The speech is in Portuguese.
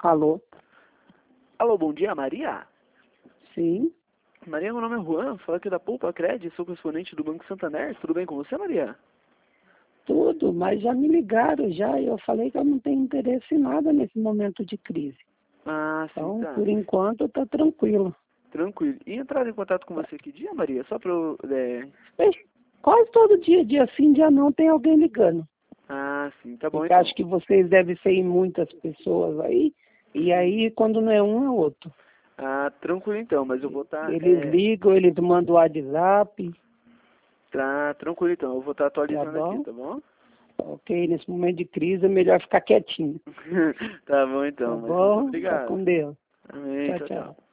Alô? Alô, bom dia, Maria? Sim, Maria, meu nome é Juan, falo aqui da Poupa Cred, sou correspondente do Banco Santander. Tudo bem com você, Maria? tudo, mas já me ligaram já e eu falei que eu não tenho interesse em nada nesse momento de crise. Ah, sim, Então, tá. por enquanto, tá tranquilo. Tranquilo. E entraram em contato com você que dia, Maria? Só pra eu... Mas quase todo dia, dia sim, dia não, tem alguém ligando. Ah, sim, tá bom Porque então. acho que vocês devem ser em muitas pessoas aí, e aí quando não é um, é outro. Ah, tranquilo então, mas eu vou estar... Eles ligam, eles mandam o WhatsApp, Tá, tranquilo então, eu vou estar tá atualizando aqui, bom? tá bom? Ok, nesse momento de crise é melhor ficar quietinho. Tá bom Tá então, mas muito bom? Fica obrigado. com Deus. Amém, Tchau, tchau, tchau. tchau.